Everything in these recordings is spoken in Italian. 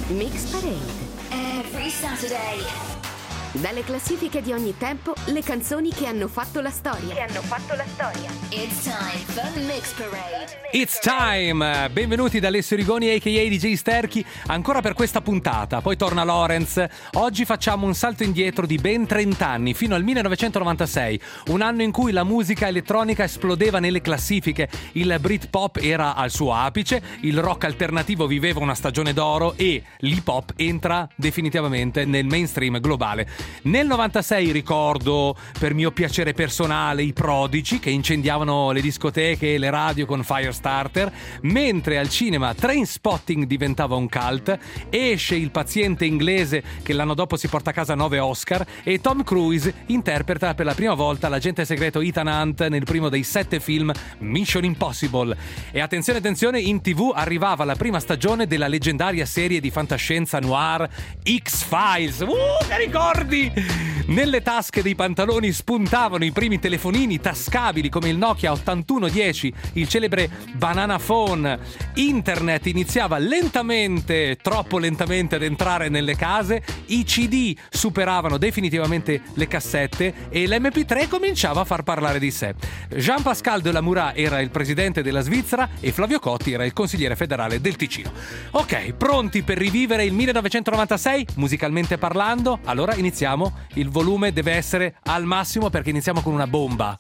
Mix Parade. Every Saturday. Dalle classifiche di ogni tempo, le canzoni che hanno fatto la storia. It's time for Mix Parade. It's time! Benvenuti da Alessio Rigoni a.k.a. DJ Sterchi, ancora per questa puntata. Poi torna Lorenz. Oggi facciamo un salto indietro di ben 30 anni, fino al 1996, un anno in cui la musica elettronica esplodeva nelle classifiche, il Britpop era al suo apice, il rock alternativo viveva una stagione d'oro e l'hip hop entra definitivamente nel mainstream globale. Nel 96 ricordo, per mio piacere personale, i Prodigy che incendiavano le discoteche e le radio con Firestarter, mentre al cinema Trainspotting diventava un cult, esce Il paziente inglese che l'anno dopo si porta a casa 9 Oscar e Tom Cruise interpreta per la prima volta l'agente segreto Ethan Hunt nel primo dei 7 film Mission Impossible. E attenzione, in TV arrivava la prima stagione della leggendaria serie di fantascienza noir X-Files. Che ricordi! Nelle tasche dei pantaloni spuntavano i primi telefonini tascabili come il Nokia 8110, il celebre banana phone. Internet iniziava lentamente, troppo lentamente, ad entrare nelle case, i CD superavano definitivamente le cassette e l'MP3 cominciava a far parlare di sé. Jean-Pascal de la Murat era il presidente della Svizzera e Flavio Cotti era il consigliere federale del Ticino. Ok, pronti per rivivere il 1996, musicalmente parlando? Allora iniziamo. Il volume deve essere al massimo perché iniziamo con una bomba.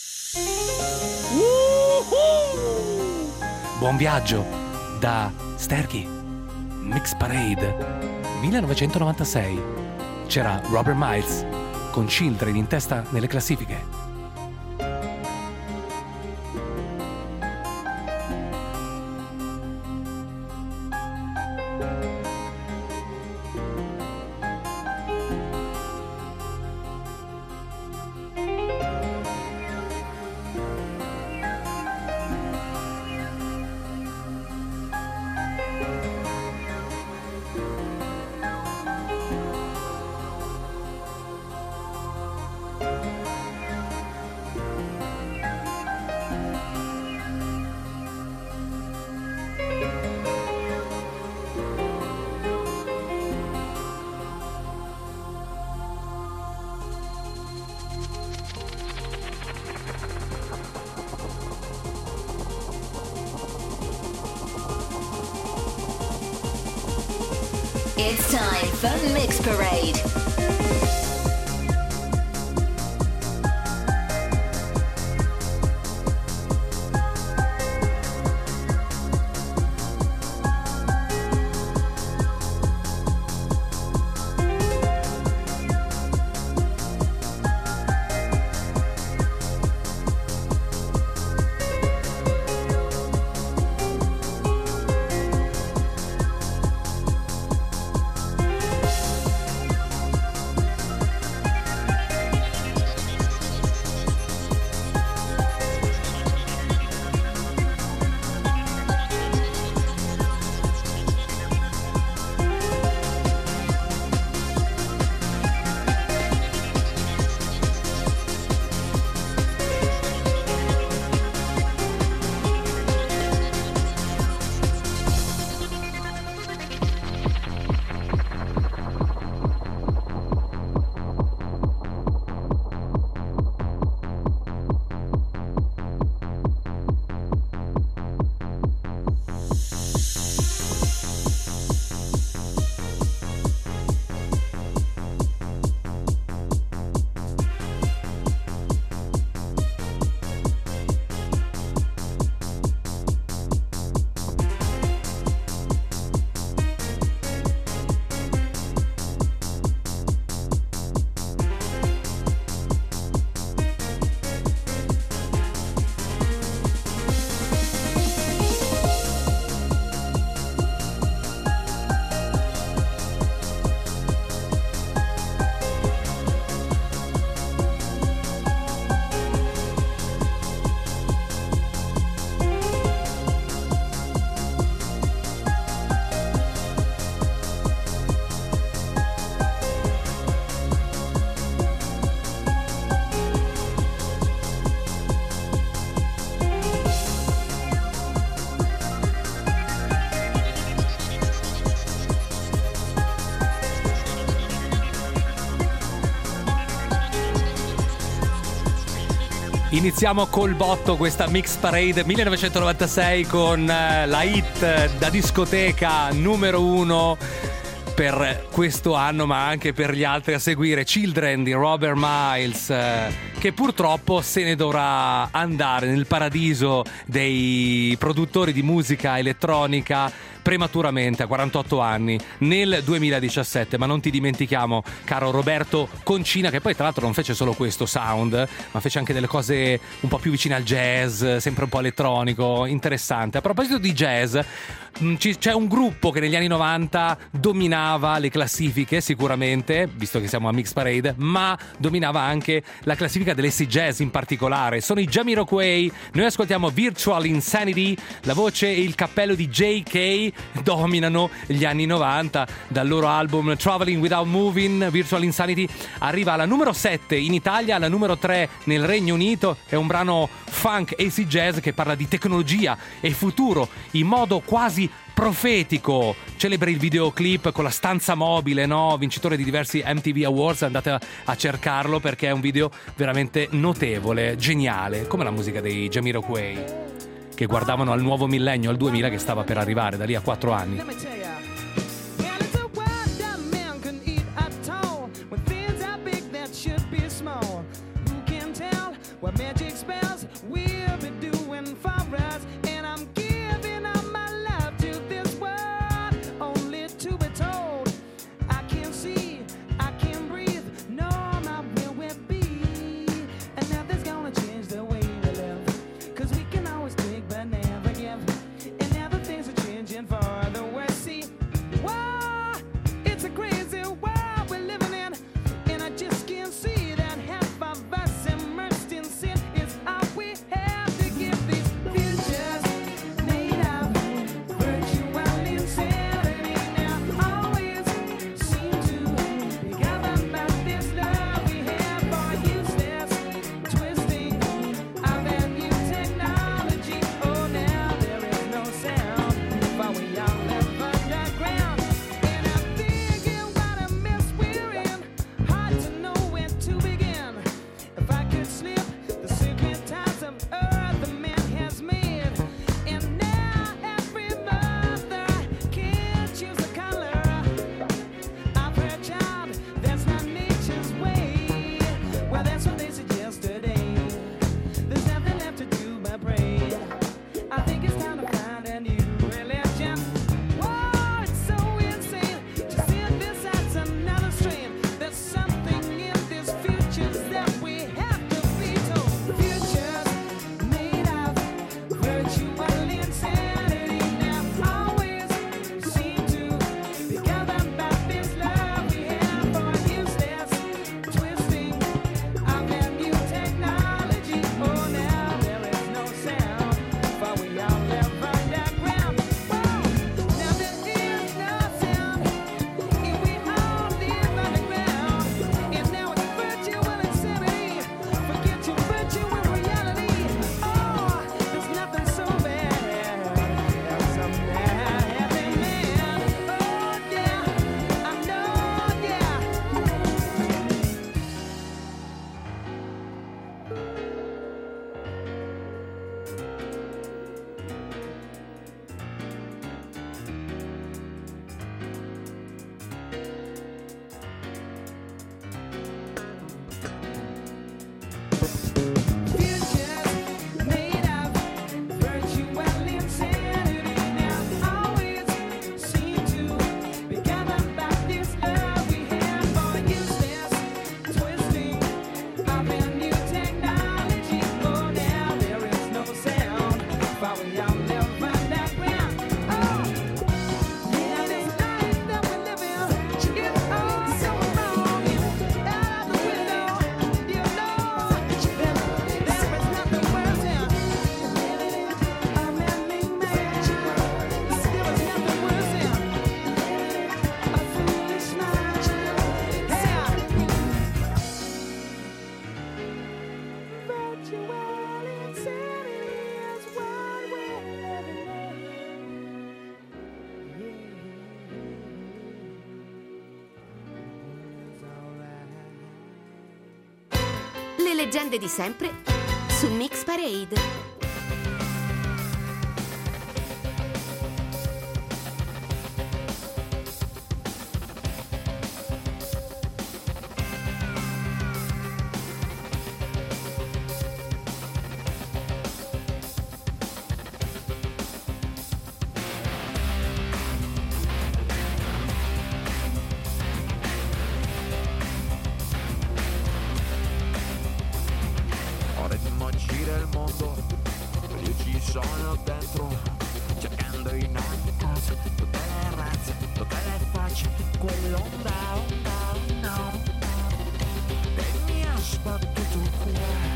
Buon viaggio da Sterchi. Mix Parade 1996. C'era Robert Miles con Children in testa nelle classifiche. It's time for Mix Parade. Iniziamo col botto questa Mix Parade 1996 con la hit da discoteca numero 1 per questo anno, ma anche per gli altri a seguire, Children di Robert Miles, che purtroppo se ne dovrà andare nel paradiso dei produttori di musica elettronica prematuramente a 48 anni nel 2017. Ma non ti dimentichiamo, caro Roberto Concina, che poi tra l'altro non fece solo questo sound, ma fece anche delle cose un po' più vicine al jazz, sempre un po' elettronico, interessante. A proposito di jazz, c'è un gruppo che negli anni 90 dominava le classifiche sicuramente, visto che siamo a Mix Parade, ma dominava anche la classifica dell'acid jazz in particolare. Sono i Jamiroquai. Noi ascoltiamo Virtual Insanity, la voce e il cappello di JK dominano gli anni 90. Dal loro album Traveling Without Moving, Virtual Insanity arriva alla numero 7 in Italia, alla numero 3 nel Regno Unito. È un brano funk acid jazz che parla di tecnologia e futuro in modo quasi profetico. Celebre il videoclip con la stanza mobile, no? Vincitore di diversi MTV Awards, andate a cercarlo perché è un video veramente notevole, geniale, come la musica dei Jamiroquai, che guardavano al nuovo millennio, al 2000 che stava per arrivare da lì a 4 anni. Le leggende di sempre su Mix Parade. Gira il mondo, io ci sono dentro, cercando in ogni cosa, tutte le razze, tutte le facce, quell'onda, no, che mi ha sbattuto il cuore.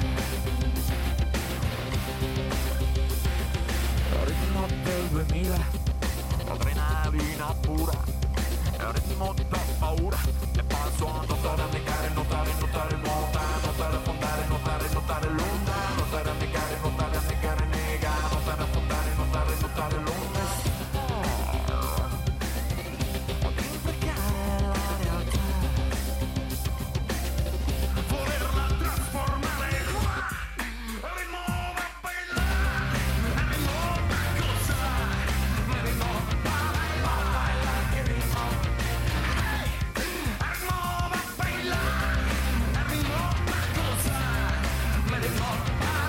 Ritmo del 2000, adrenalina pura, ritmo da paura, e passo a notare, a negare, notare, notare, nuotare, notare, affondare, notare, notare l'onda. Notare, negare, notare, nega, notare, affondare, notare l'onda. Ad imprecare la realtà, volerla trasformare qua. Rinova bella, rinova cosa, rinova baila, che rinova. Rinova bella, rinova cosa, rinova.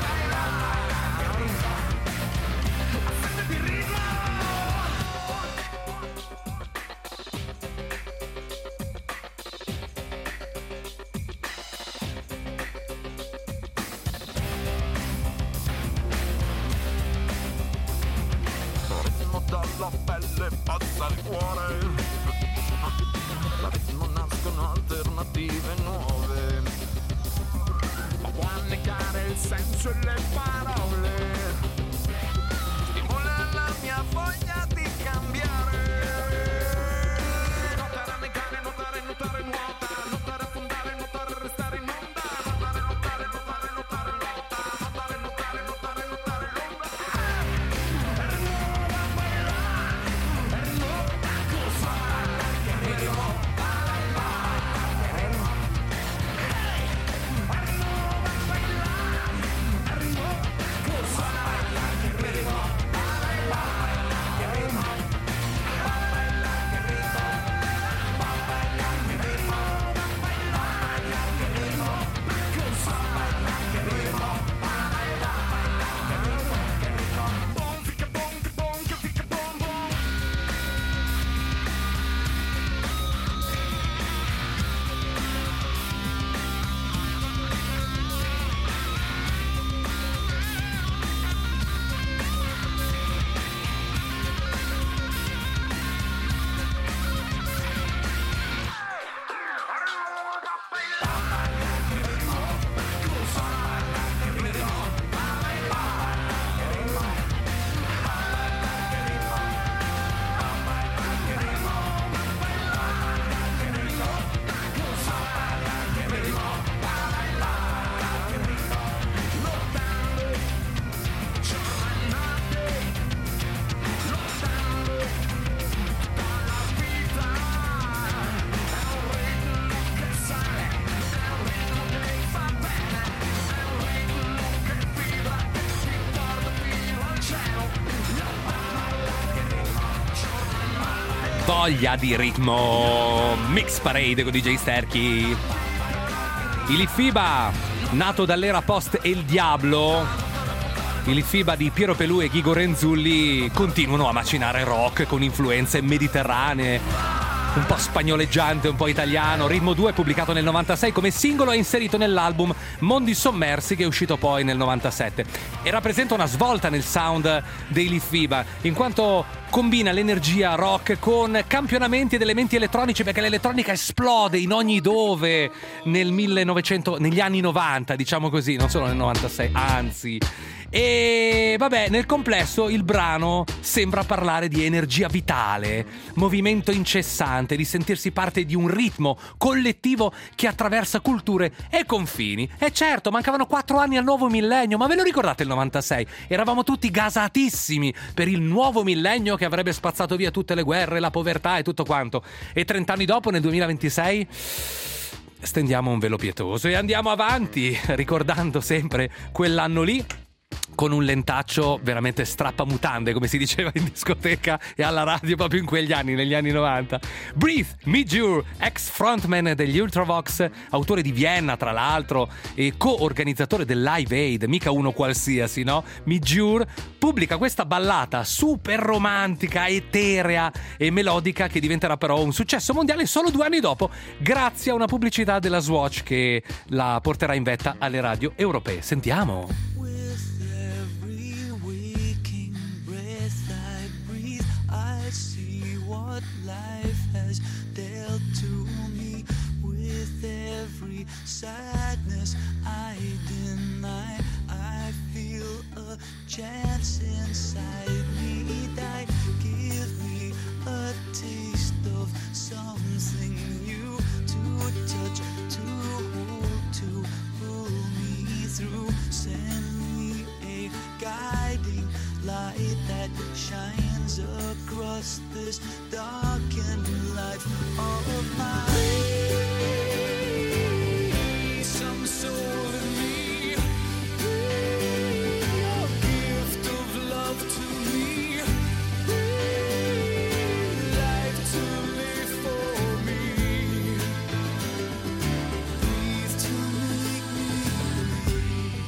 Dalla pelle passa il cuore, da ritmo nascono alternative nuove, ma può negare il senso e le parole, stimola la mia voglia di cambiare. Notare, negare, notare, notare, nuota, notare, affondare, notare, restare in onda, notare, notare, notare, notare, lotta, notare, notare, notare, notare l'onda. Voglia di ritmo. Mix Parade con DJ Sterchi. Il Litfiba, nato dall'era post El Diablo, il Litfiba di Piero Pelù e Ghigo Renzulli continuano a macinare rock con influenze mediterranee, un po' spagnoleggiante, un po' italiano. Ritmo 2 pubblicato nel 96 come singolo e inserito nell'album Mondi Sommersi, che è uscito poi nel 97, e rappresenta una svolta nel sound dei Litfiba, in quanto combina l'energia rock con campionamenti ed elementi elettronici, perché l'elettronica esplode in ogni dove negli anni 90, diciamo così, non solo nel 96, anzi. E vabbè, nel complesso il brano sembra parlare di energia vitale, movimento incessante, di sentirsi parte di un ritmo collettivo che attraversa culture e confini. E certo, mancavano 4 anni al nuovo millennio, ma ve lo ricordate il 96? Eravamo tutti gasatissimi per il nuovo millennio che avrebbe spazzato via tutte le guerre, la povertà e tutto quanto. E 30 anni dopo, nel 2026... stendiamo un velo pietoso e andiamo avanti, ricordando sempre quell'anno lì, con un lentaccio veramente strappamutande, come si diceva in discoteca e alla radio proprio in quegli anni, negli anni 90. Breathe, Mijur, ex frontman degli Ultravox, autore di Vienna tra l'altro e co-organizzatore del Live Aid, mica uno qualsiasi, no? Mijur pubblica questa ballata super romantica, eterea e melodica che diventerà però un successo mondiale solo 2 anni dopo, grazie a una pubblicità della Swatch che la porterà in vetta alle radio europee. Sentiamo. Sadness I deny, I feel a chance inside me die. Give me a taste of something new to touch, to hold, to pull me through. Send me a guiding light that shines across this darkened life of mine. Soul in me, your gift of love to me, life to live for me, breathe to make me breathe.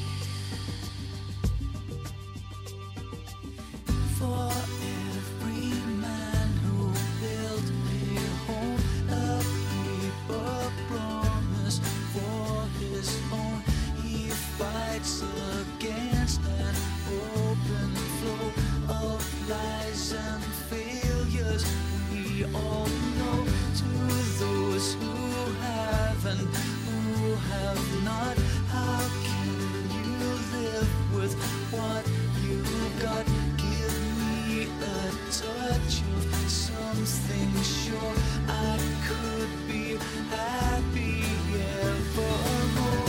For every man who built a home, a paper promise for his own, he fights against an open flow of lies and failures. We all know, to those who have and who have not, how can you live with what you got? Give me a touch of something sure I could be happy evermore.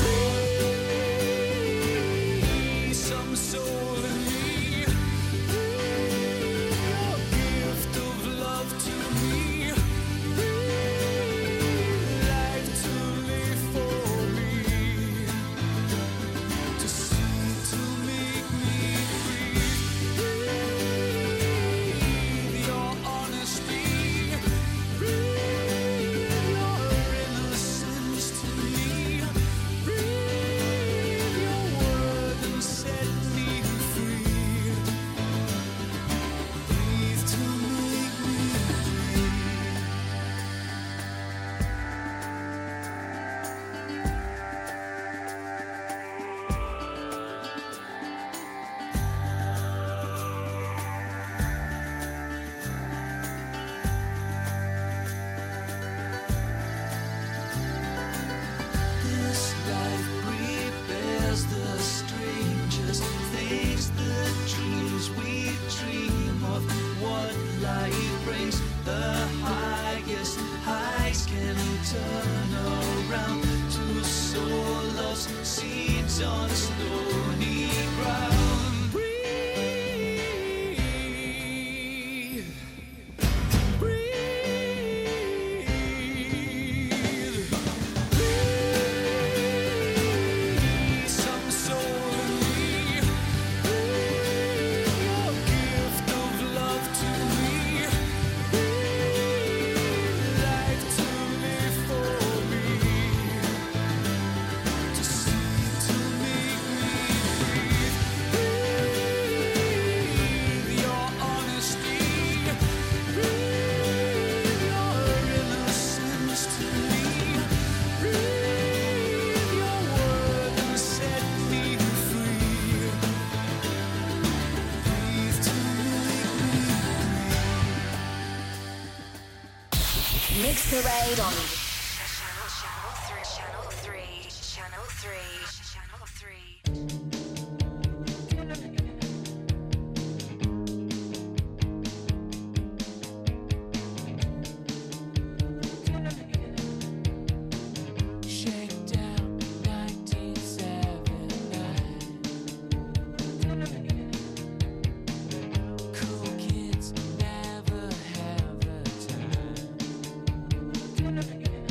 Some soul in me, your gift of love to me, life to live for me, to sing, to make me breathe. Your honesty, your innocence to me, breathe your word and set me free. Breathe to make me breathe. This life prepares the strangest things, the dreams we dream of. What life brings, the highest heights can turn around to sow love's seeds on stony ground. Breathe, breathe. Some soul in me, your gift of love to me, life to live for me, to see, to make me breathe. Your honesty, breathe your innocence to me, breathe your word and set me free. Breathe to make me Mix Parade on Channel 3. Shakedown 1979. Cool kids never have a time.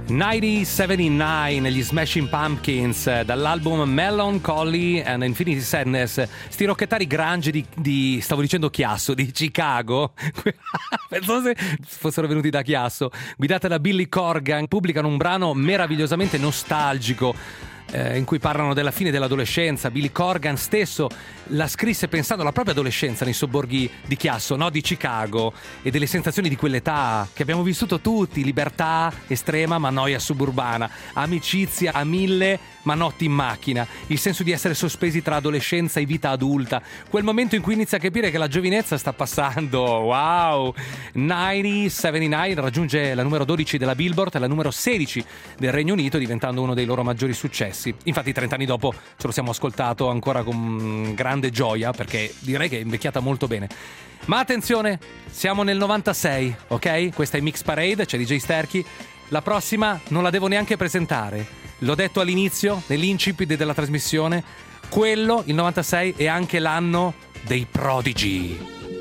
1979, gli Smashing Pumpkins, dall'album Melancholy and Infinity Sadness. Sti rocchettari grunge di stavo dicendo Chiasso, di Chicago. Pensavo se fossero venuti da Chiasso, guidata da Billy Corgan, pubblicano un brano meravigliosamente nostalgico in cui parlano della fine dell'adolescenza. Billy Corgan stesso la scrisse pensando alla propria adolescenza nei sobborghi di Chiasso, no, di Chicago, e delle sensazioni di quell'età che abbiamo vissuto tutti: libertà estrema ma noia suburbana, amicizia a 1000 ma notti in macchina, il senso di essere sospesi tra adolescenza e vita adulta, quel momento in cui inizia a capire che la giovinezza sta passando. Wow! 1979 raggiunge la numero 12 della Billboard e la numero 16 del Regno Unito, diventando uno dei loro maggiori successi. Infatti 30 anni dopo ce lo siamo ascoltato ancora con grande gioia, perché direi che è invecchiata molto bene. Ma attenzione, siamo nel 96, ok? Questa è Mix Parade, c'è DJ Sterchi. La prossima non la devo neanche presentare. L'ho detto all'inizio, nell'incipit della trasmissione, quello, il 96, è anche l'anno dei Prodigy,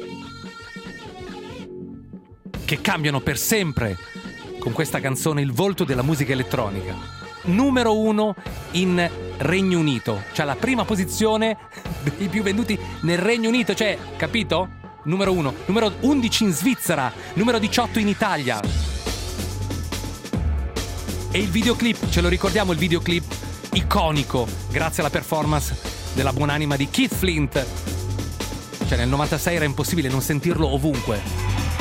che cambiano per sempre con questa canzone il volto della musica elettronica. Numero 1 in Regno Unito, cioè la prima posizione dei più venduti nel Regno Unito, cioè, capito? Numero 1, numero 11 in Svizzera, numero 18 in Italia. E il videoclip, ce lo ricordiamo, il videoclip iconico, grazie alla performance della buonanima di Keith Flint. Cioè nel 96 era impossibile non sentirlo ovunque.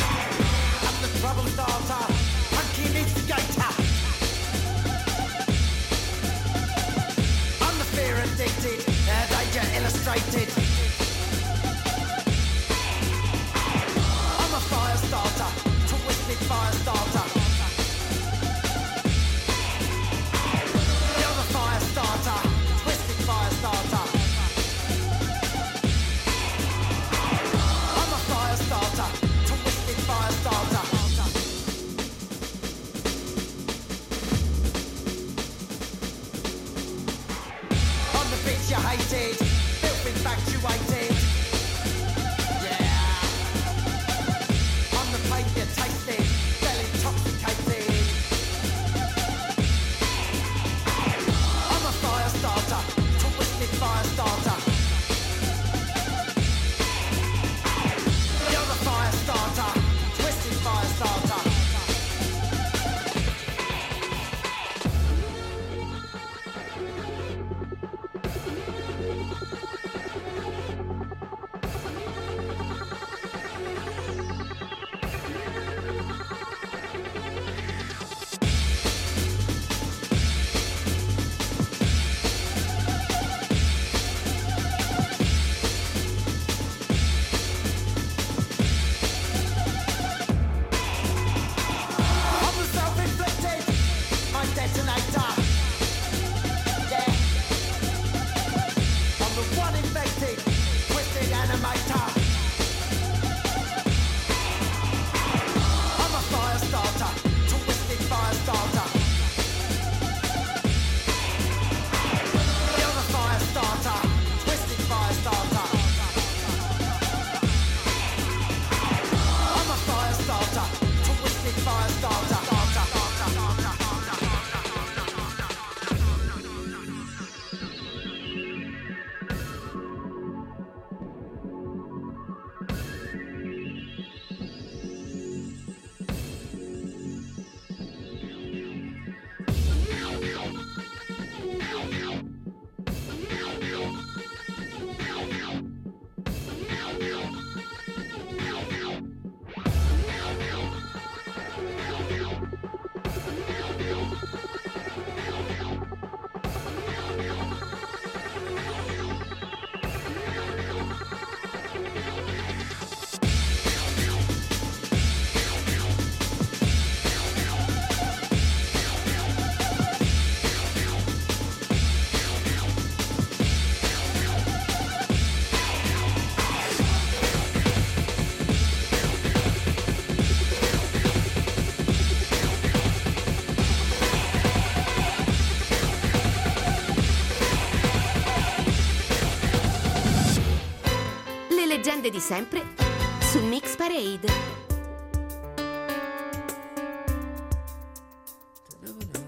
Leggende di sempre su Mix Parade.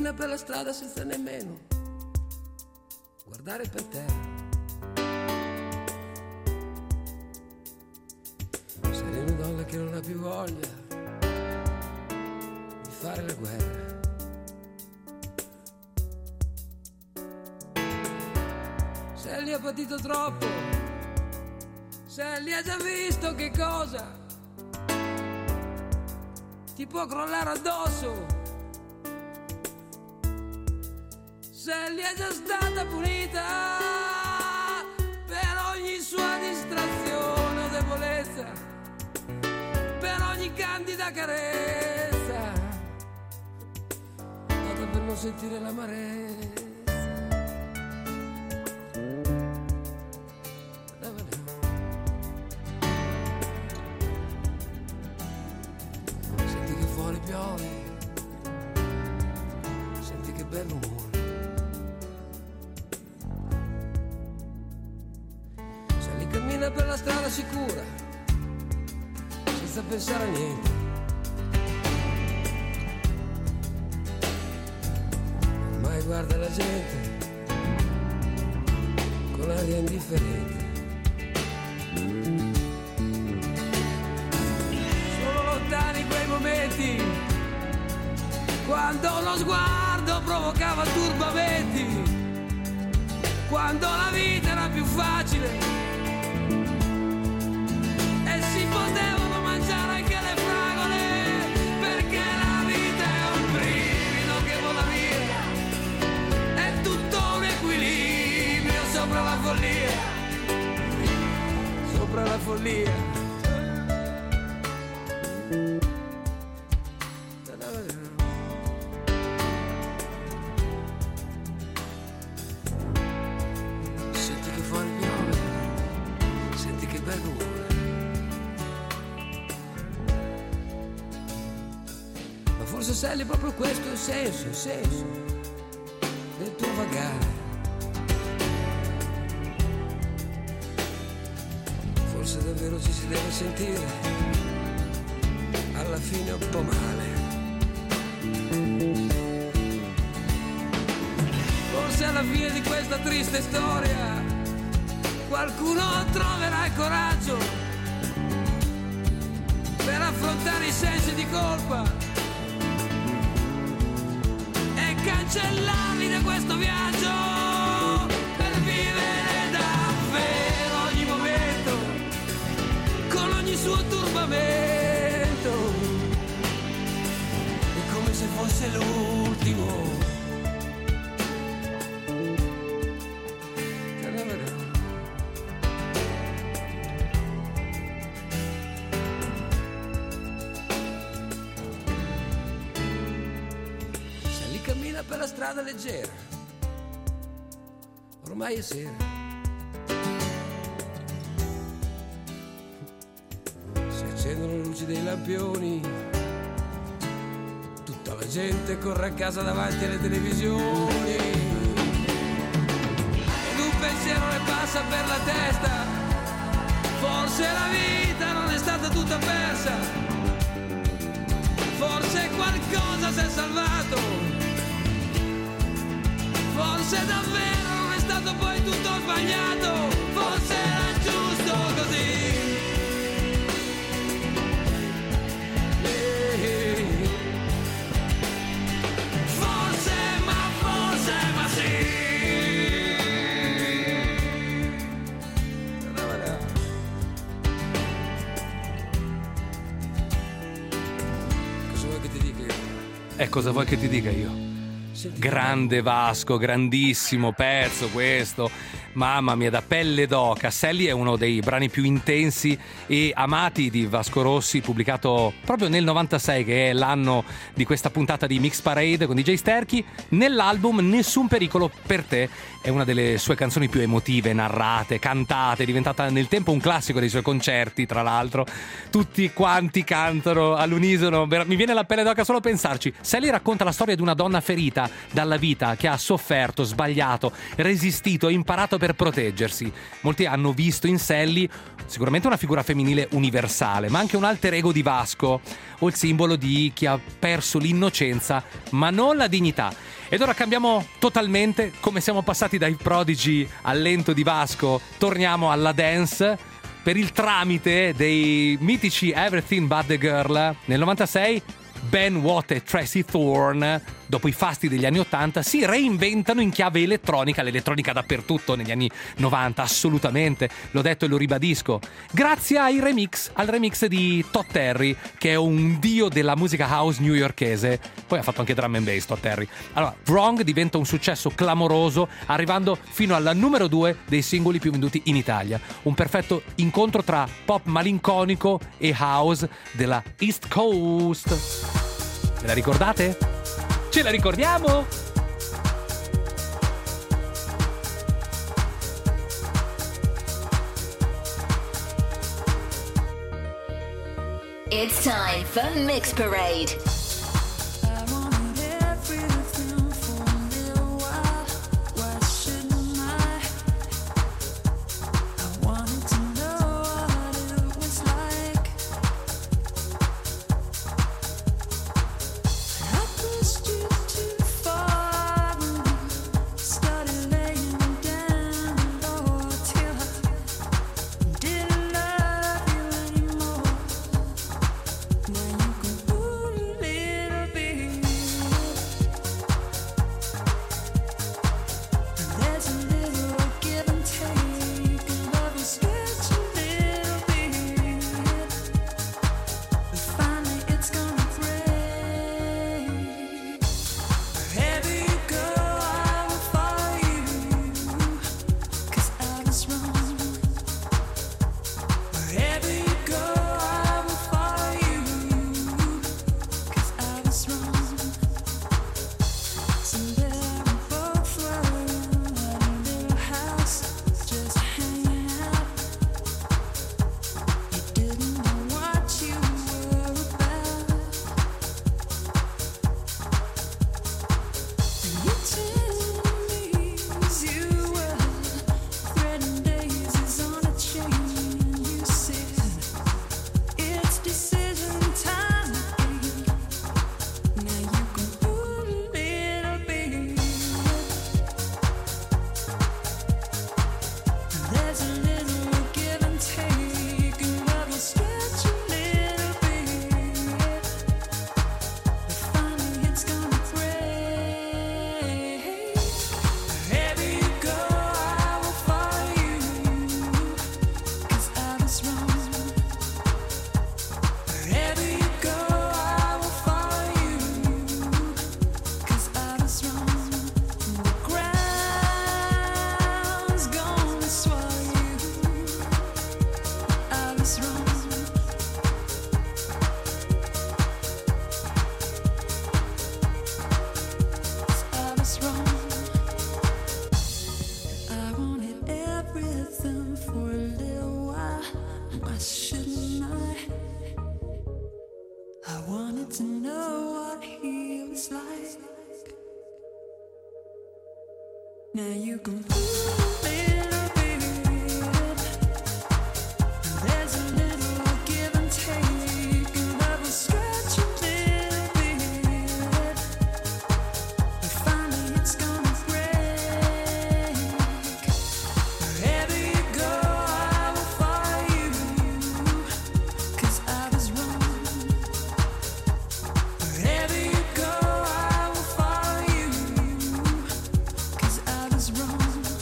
cammina per la strada senza nemmeno guardare per terra. Sei una donna che non ha più voglia di fare la guerra. Sally ha patito troppo, Sally ha già visto che cosa ti può crollare addosso. Sally è già stata punita per ogni sua distrazione o debolezza, per ogni candida carezza, data per non sentire l'amarezza. Senti che fuori piove, senti che bel rumore. Cammina per la strada sicura, senza pensare a niente. Ormai guarda la gente con aria indifferente. Sono lontani quei momenti quando lo sguardo provocava turbamenti, quando la vita era più facile e si potevano mangiare anche le fragole, perché la vita è un brivido che vola via, è tutto un equilibrio sopra la follia, sopra la follia. Senti che fuori piove, senti che bel rumore. Ma forse Sally proprio questo è il senso del tuo vagare. Forse davvero ci si deve sentire alla fine un po' male. Forse alla fine di questa triste storia qualcuno troverà il coraggio per affrontare i sensi di colpa e cancellarli da questo viaggio, per vivere davvero ogni momento con ogni suo turbamento. È come se fosse l'ultimo. Per la strada leggera, ormai è sera. Si accendono le luci dei lampioni, tutta la gente corre a casa davanti alle televisioni, ed un pensiero le passa per la testa: forse la vita non è stata tutta persa, forse qualcosa si è salvato. Forse davvero non è stato poi tutto sbagliato, forse era giusto così. Forse, ma sì. Cosa vuoi che ti dica io? Cosa vuoi che ti dica io? Grande Vasco, grandissimo pezzo questo, mamma mia, da pelle d'oca. Sally è uno dei brani più intensi e amati di Vasco Rossi, pubblicato proprio nel 96, che è l'anno di questa puntata di Mix Parade con DJ Sterchi. Nell'album Nessun pericolo per te è una delle sue canzoni più emotive, narrate, cantate, è diventata nel tempo un classico dei suoi concerti, tra l'altro tutti quanti cantano all'unisono, mi viene la pelle d'oca solo a pensarci. Sally racconta la storia di una donna ferita dalla vita, che ha sofferto, sbagliato, resistito, imparato per proteggersi. Molti hanno visto in Sally sicuramente una figura femminile universale, ma anche un alter ego di Vasco, o il simbolo di chi ha perso l'innocenza ma non la dignità. Ed ora cambiamo totalmente, come siamo passati dai Prodigy al lento di Vasco, torniamo alla dance per il tramite dei mitici Everything But The Girl. Nel 96 Ben Watt e Tracy Thorn, dopo i fasti degli anni 80, si reinventano in chiave elettronica, l'elettronica dappertutto negli anni 90, assolutamente, l'ho detto e lo ribadisco, grazie al remix di Todd Terry, che è un dio della musica house newyorkese, poi ha fatto anche drum and bass Todd Terry. Allora, Wrong diventa un successo clamoroso, arrivando fino alla numero 2 dei singoli più venduti in Italia, un perfetto incontro tra pop malinconico e house della East Coast. Ve la ricordate? Ce la ricordiamo? It's time for Mix Parade. I wanted everything for a little while. Why shouldn't I? I wanted to know what it was like. I pushed you too far. Started laying down low till I didn't love you anymore. Now you can put a little bit. There's a little give and take. Love will stretch a little bit. But finally it's gonna break. Wherever you go, I will follow you. 'Cause I was wrong. Wherever you go, I will follow you. 'Cause I was wrong. Someday we both were in a little house, just hanging out. You didn't know what you were about. And you told me you were threading daisies on a chain. You said it's decision time again. Now you can put a little bit. There's a little give and take, and love will stretch a little bit. But finally it's gonna break. Wherever you go, I will follow you. 'Cause I was wrong. Wherever you go, I will follow you. 'Cause I was wrong. The ground's gonna swallow you. I was wrong. I was wrong. I wanted everything for a little while. Why shouldn't I? I wanted to know what he was like. Now you can put a little bit. There's a little give and take, and love will stretch a little bit. But finally it's gonna break. Wherever you go, I will follow you. 'Cause I was wrong. Wherever you go, I will follow you. 'Cause I was wrong.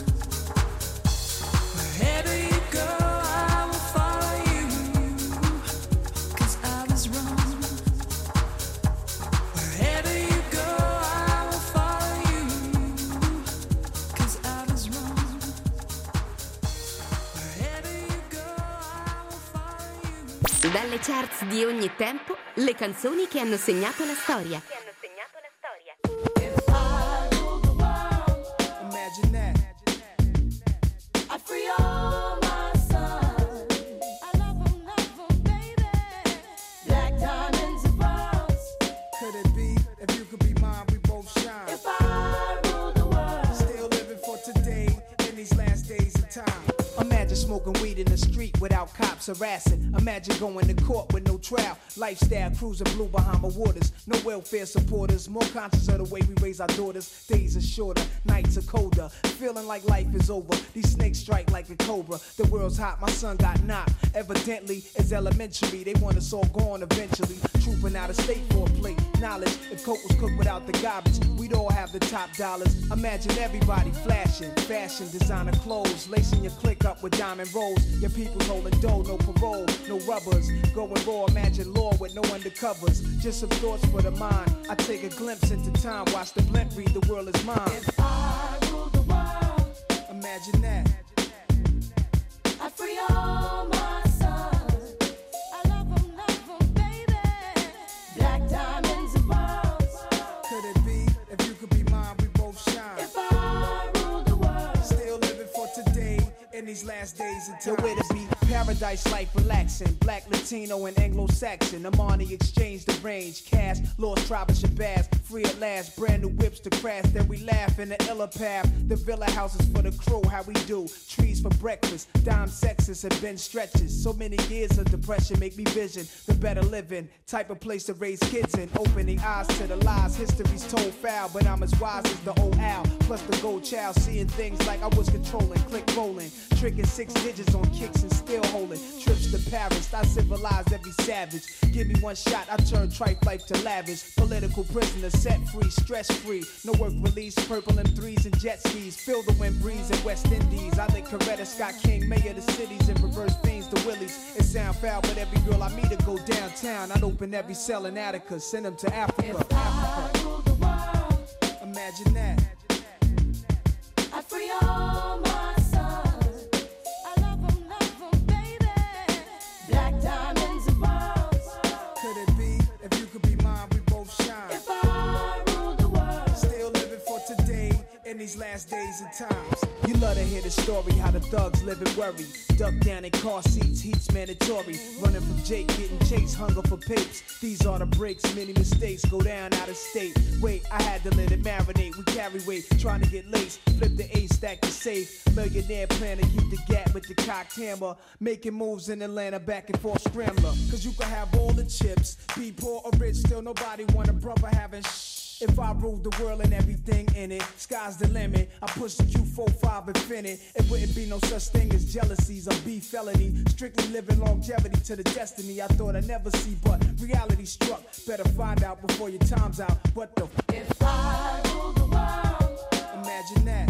Wherever you go, I will follow you. 'Cause I was wrong. Wherever you go, I will follow you. 'Cause I was wrong. Wherever you go, I will follow you. Dalle charts di ogni tempo, le canzoni che hanno segnato la storia. Imagine that. I free all my sons. I love them, baby. Black diamonds and pearls. Could it be? If you could be mine, we both shine. If I rule the world. Still living for today in these last days. straight in the street without cops harassing. Imagine going to court with no trial. Lifestyle cruising blue Bahama waters. No welfare supporters. More conscious of the way we raise our daughters. Days are shorter, nights are colder. Feeling like life is over. These snakes strike like a cobra. The world's hot, my son got knocked. Evidently, it's elementary. They want us all gone eventually. Trooping out of state for a plate. Knowledge, if coke was cooked without the garbage, we'd all have the top dollars. Imagine everybody flashing. Fashion, designer clothes. Lacing your click up with diamond rolls. Your people's holding dough, no parole, no rubbers. Going raw, imagine law with no undercovers. Just some thoughts for the mind. I take a glimpse into time. Watch the blimp read, the world is mine. If I rule the world, Imagine that. I'd free all my sons. I love 'em, baby. Black diamonds and pearls. Could it be? If you could be mine, we both shine. If I rule the world, Still living for today in these last days until where to be. Paradise life relaxing. Black, Latino, and Anglo-Saxon. Amani exchange the range. Cash, lost tribe of Shabazz. Free at last. Brand new whips to crash. Then we laugh in the illa path. The villa houses for the crew. How we do. Trees for breakfast. Dime sexes and bench stretches. So many years of depression make me vision the better living. Type of place to raise kids in. Opening eyes to the lies. History's told foul. But I'm as wise as the old owl. Plus the gold child. Seeing things like I was controlling. Click rolling. Tricking 6 digits on kicks and still holding. Trips to Paris, I civilize every savage. Give me one shot, I turn tripe life to lavish. Political prisoner, set free, stress free. No work release, purple M3s and jet skis. Feel the wind breeze in West Indies. I think Coretta Scott King, mayor of the cities, and reverse fiends to Willies. It sound foul, but every girl I meet to go downtown. I'd open every cell in Attica, send them to Africa. if I rule the world, Imagine that. I'd free all my sons. I love 'em, baby. Black diamonds and pearls. Could it be? If you could be mine, we both shine. If I rule the world, Still living for today in these last days and times. You love to hear the story, how the thugs live in worry. Duck down in car seats, heat's mandatory. Running from Jake, getting chased, hunger for papes. These are the breaks, many mistakes go down out of state. Wait, I had to let it marinate. We carry weight, trying to get laced. Flip the A, stack the safe. Millionaire plan to keep the gap with the cocked hammer. Making moves in Atlanta, back and forth scrambler. Cause you can have all the chips. Be poor or rich, still nobody want a brother having If I ruled the world and everything in it, sky's the limit. I push the Q45 infinite. It wouldn't be no such thing as jealousies or beef felony. Strictly living longevity to the destiny I thought I'd never see, but reality struck. Better find out before your time's out. What the if I rule the world, Imagine that.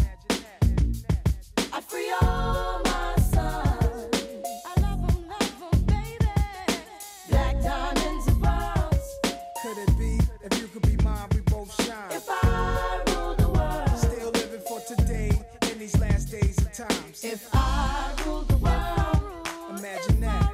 I'd free all my sons. I love 'em, baby. Black diamonds and pearls. Could it be? If you could be mine, we both shine. If I rule the world, Still living for today in these last days and times. if I rule the world, Imagine that.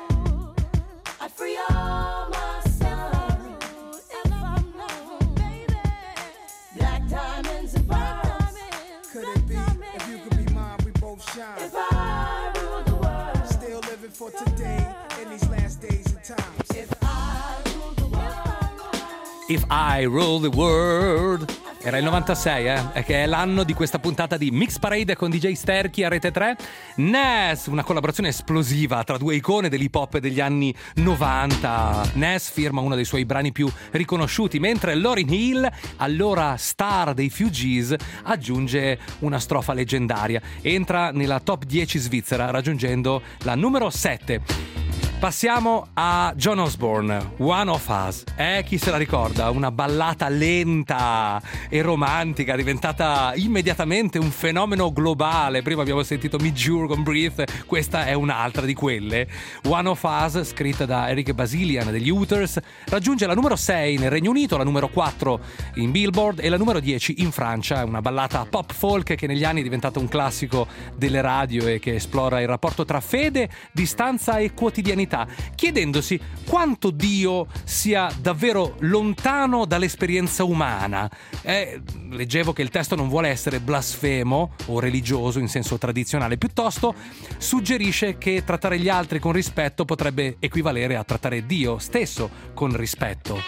I'd free all my sons. I love 'em, baby. Black diamonds and pearls. Could it be? If you could be mine, we both shine. If I rule the world, Still living for today in these last days and times. if I rule the world, If I Rule the World. Era il 96, che è l'anno di questa puntata di Mix Parade con DJ Sterchi a Rete 3. Nas, una collaborazione esplosiva tra due icone dell'hip hop degli anni 90. Nas firma uno dei suoi brani più riconosciuti, mentre Lauryn Hill, allora star dei Fugees, aggiunge una strofa leggendaria. Entra nella top 10 svizzera, raggiungendo la numero 7. Passiamo a John Osborne, One of Us. Chi se la ricorda? Una ballata lenta e romantica, diventata immediatamente un fenomeno globale. Prima abbiamo sentito Me Jure con Breathe, questa è un'altra di quelle. One of Us, scritta da Eric Basilian degli Hooters, raggiunge la numero 6 nel Regno Unito, la numero 4 in Billboard e la numero 10 in Francia. È una ballata pop folk che negli anni è diventata un classico delle radio e che esplora il rapporto tra fede, distanza e quotidianità, chiedendosi quanto Dio sia davvero lontano dall'esperienza umana. Leggevo che il testo non vuole essere blasfemo o religioso in senso tradizionale, piuttosto suggerisce che trattare gli altri con rispetto potrebbe equivalere a trattare Dio stesso con rispetto.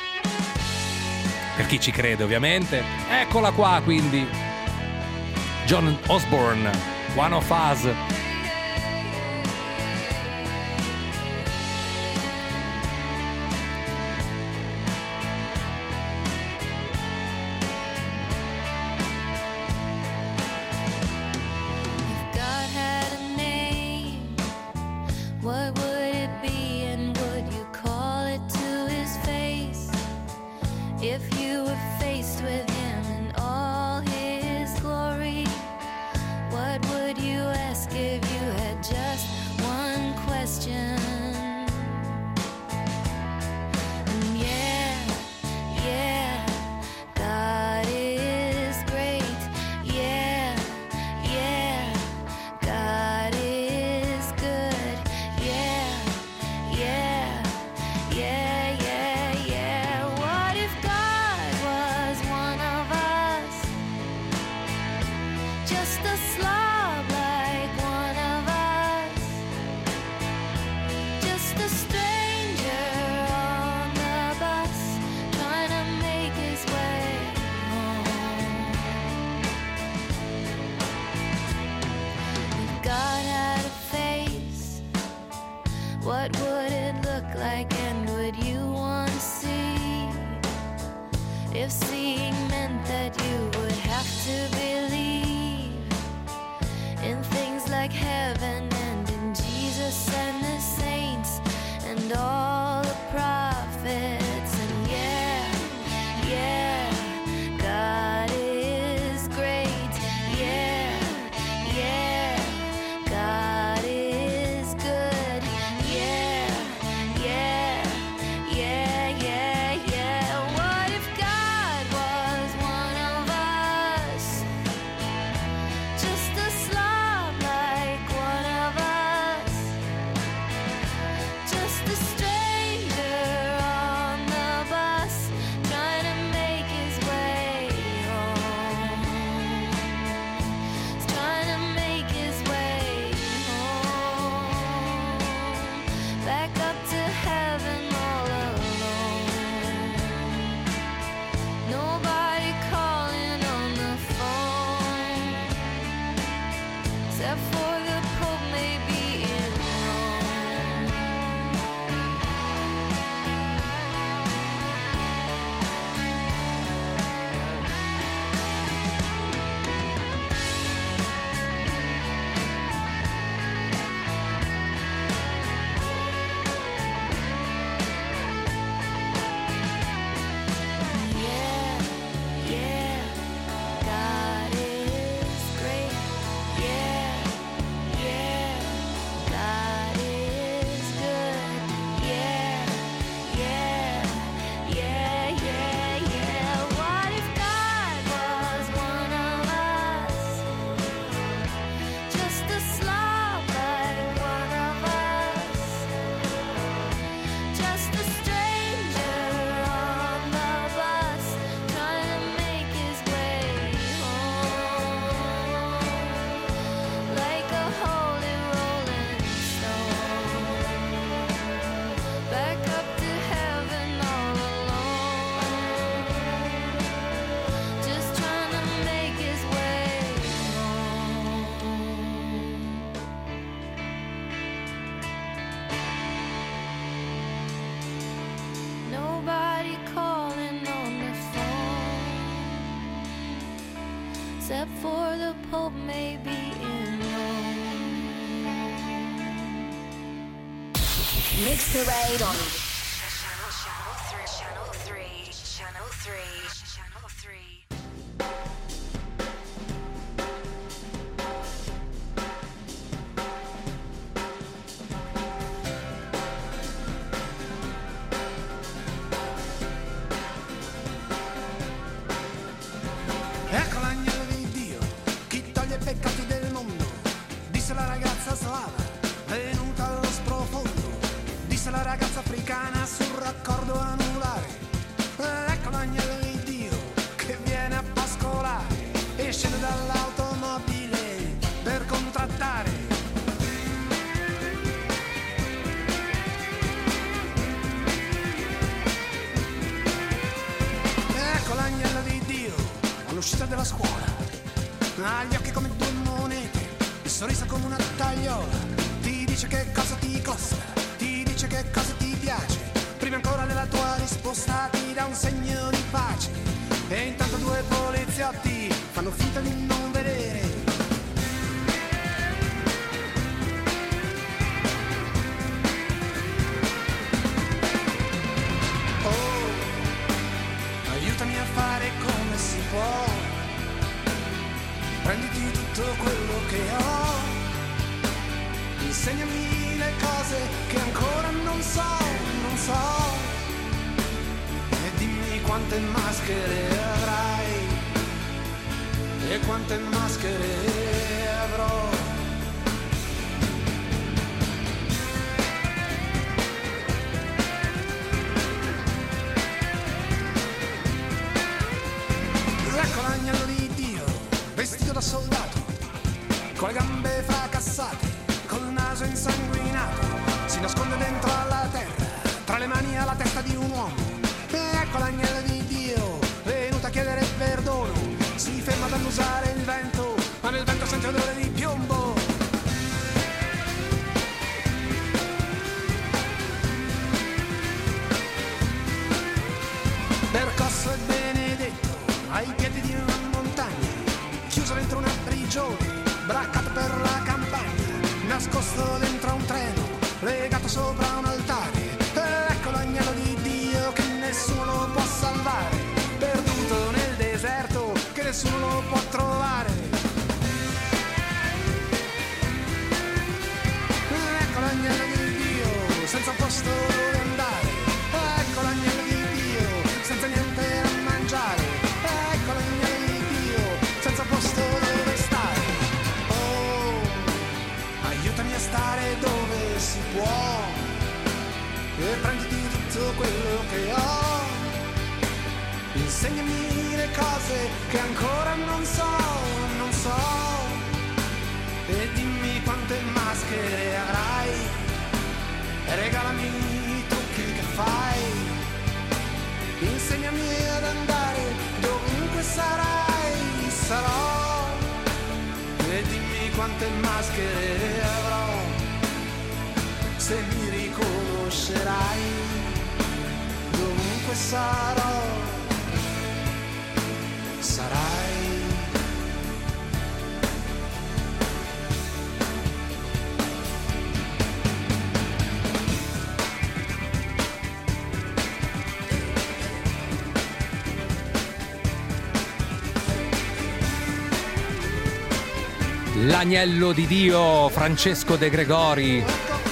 Per chi ci crede, ovviamente. Eccola qua, quindi. John Osborne, One of Us. just a slob like one of us, just a stranger on the bus trying to make his way home. If God had a face, what would it look like, and would you want to see? If seeing meant that you would have to believe in things like heaven and in Jesus and the saints and all the prophets, and yeah, God is great, yeah, God is good, yeah. What if God was one of us? Just a slob like one of us, just a stranger on the bus trying to make his way home. He's trying to make his way home, back up to heaven all alone. Nobody calling on the phone, except for the Pope maybe in Rome. Yeah, God is great. Yeah, God is good. Yeah. What if God was one of us? Just a slob like one of us, just a stranger on the bus trying to make his way home, like a holy rolling stone, back up to heaven all alone, just trying to make his way home. Nobody calling on the phone, except for the Pope maybe in Rome. Mix Parade on Channel 3. Ecco l'agnello di Dio, chi toglie i peccati del mondo, disse la ragazza slava, venuta allo sprofondo, disse la ragazza africana sul raccordo anulare. Ecco l'agnello di Dio, che viene a pascolare e scende dall'automobile per contrattare. Ecco l'agnello di Dio, all'uscita della scuola, ha gli occhi come due monete, il sorriso come una tagliola, ti dice che cosa ti costa, ti dice che cosa ti piace, prima ancora della tua risposta ti dà un segno di pace, e intanto due poliziotti fanno finta di non vedere. Oh, aiutami a fare come si può, prenditi tutto quello che ho, insegnami le cose che ancora non so, e dimmi quante maschere avrai e quante maschere avrò. Ecco l'agnello di Dio, vestito da soldato, con le gambe fracassate, col naso insanguinato, si nasconde dentro alla terra, tra le mani alla testa di un uomo. E ecco l'agnello di Dio, venuto a chiedere perdono, si ferma ad annusare il vento, ma nel vento sente odore di piombo. Percosso e benedetto ai piedi di una montagna, chiuso dentro una prigione, braccato per la campagna, nascosto dentro un treno, legato sopra un altare. Ecco l'agnello di Dio che nessuno lo può salvare, perduto nel deserto che nessuno lo può trovare. Ecco l'agnello di Dio senza posto dove andare. Ecco l'agnello di Dio senza niente da mangiare. Ecco l'agnello di Dio senza posto dove stare. Oh, aiutami a stare dove si può e prenditi tutto quello che ho. Insegnami le cose che ancora non so. E dimmi quante maschere avrai, e regalami i trucchi che fai. Insegnami ad andare dovunque sarai, sarò. E dimmi quante maschere avrò, se mi riconoscerai, dovunque sarò, sarai. L'agnello di Dio, Francesco De Gregori,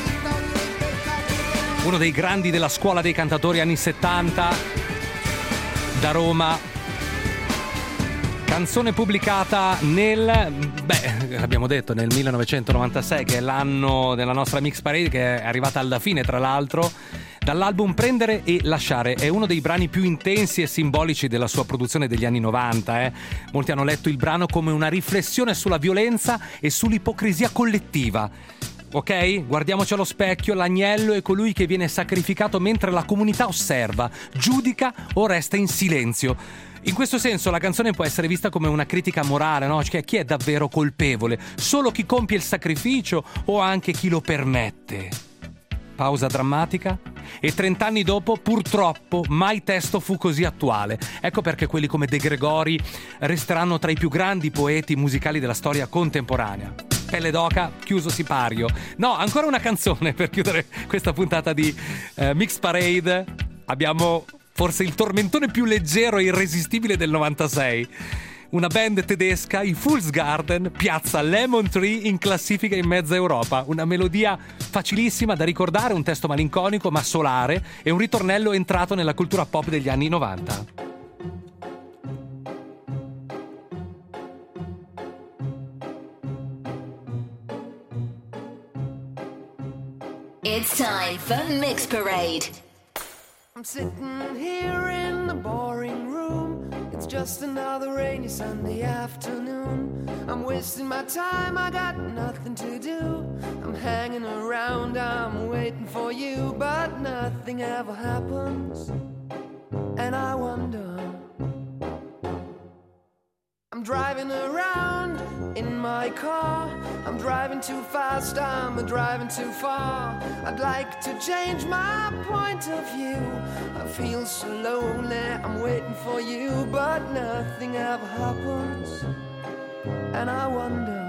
uno dei grandi della scuola dei cantatori anni 70, da Roma. Canzone pubblicata l'abbiamo detto, nel 1996, che è l'anno della nostra Mix Parade, che è arrivata alla fine, tra l'altro. Dall'album Prendere e Lasciare, è uno dei brani più intensi e simbolici della sua produzione degli anni 90. Molti hanno letto il brano come una riflessione sulla violenza e sull'ipocrisia collettiva. Ok? Guardiamoci allo specchio, l'agnello è colui che viene sacrificato mentre la comunità osserva, giudica o resta in silenzio. In questo senso la canzone può essere vista come una critica morale, no? Cioè, chi è davvero colpevole? Solo chi compie il sacrificio o anche chi lo permette? Pausa drammatica. E 30 anni dopo, purtroppo, mai testo fu così attuale. Ecco perché quelli come De Gregori resteranno tra i più grandi poeti musicali della storia contemporanea. Pelle d'oca, chiuso sipario. No, ancora una canzone per chiudere questa puntata di Mix Parade. Abbiamo forse il tormentone più leggero e irresistibile del 96. Una band tedesca, i Fool's Garden, piazza Lemon Tree in classifica in mezza Europa. Una melodia facilissima da ricordare, un testo malinconico ma solare e un ritornello entrato nella cultura pop degli anni 90. It's time for Mix Parade. I'm sitting here in the boring room. It's just another rainy Sunday afternoon. I'm wasting my time, I got nothing to do. I'm hanging around, I'm waiting for you, but nothing ever happens. And I wonder, I'm driving around in my car. I'm driving too fast, I'm driving too far. I'd like to change my point of view. I feel so lonely, I'm waiting for you, but nothing ever happens. And I wonder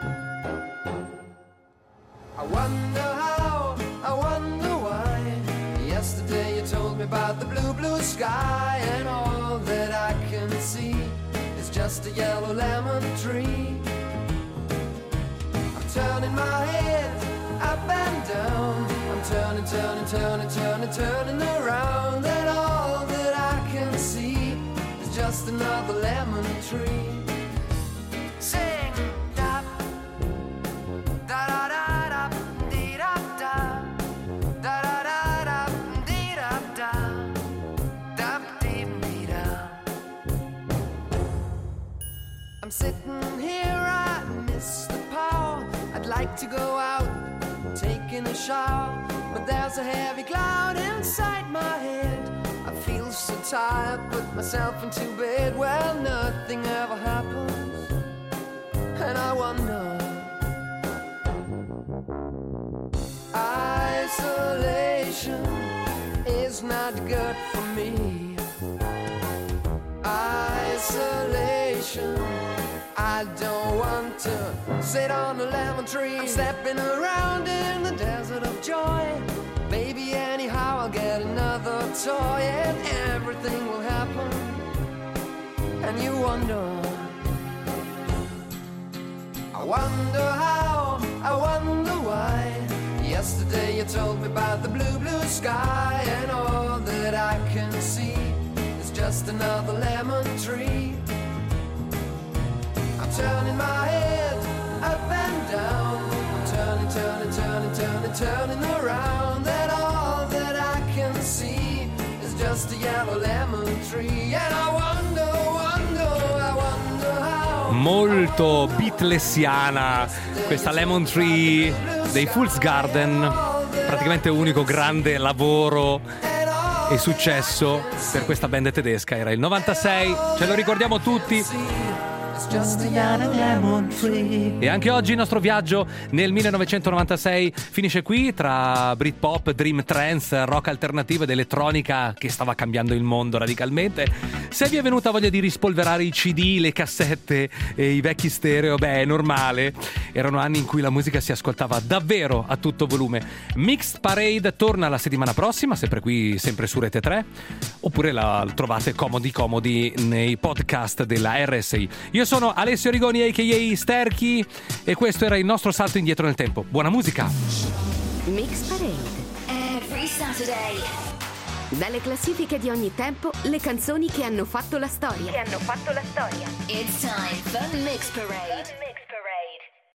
how, I wonder why. Yesterday you told me about the blue, blue sky, and all that I can see is just a yellow lemon tree. I'm turning my head up and down. I'm turning, turning, turning, turning, turning around, and all that I can see is just another lemon tree. Sing da da da da da dee da da da da da da dee da da da dee dee da. I'm sitting here. I miss the power. I'd like to go out, taking a shower, but there's a heavy cloud inside my head. I feel so tired, put myself into bed. Well, nothing ever happens, and I wonder. Isolation is not good for me. Isolation, I don't want to sit on a lemon tree. I'm stepping around in the desert of joy. Maybe anyhow I'll get another toy and everything will happen. And you wonder, I wonder how, I wonder why. Yesterday you told me about the blue, blue sky, and all that I can see is just another lemon tree. I'm turning my head up and down. I'm turning, turning, turning, turning, turning around. And all that I can see is just a yellow lemon tree. And I wonder, I wonder how. Molto Beatlesiana questa Lemon Tree dei Fool's Garden, praticamente unico grande lavoro e successo per questa band tedesca. Era il 96, ce lo ricordiamo tutti. E anche oggi il nostro viaggio nel 1996 finisce qui, tra Britpop, Dream Trance, rock alternativo ed elettronica che stava cambiando il mondo radicalmente. Se vi è venuta voglia di rispolverare i CD, le cassette e i vecchi stereo, beh, è normale. Erano anni in cui la musica si ascoltava davvero a tutto volume. Mixed Parade torna la settimana prossima, sempre qui, sempre su Rete 3, oppure la trovate comodi nei podcast della RSI. Io sono Alessio Rigoni a.k.a. Sterchi e questo era il nostro salto indietro nel tempo. Buona musica! Mix Parade. Every Saturday. Dalle classifiche di ogni tempo, le canzoni che hanno fatto la storia. It's time for Mix Parade.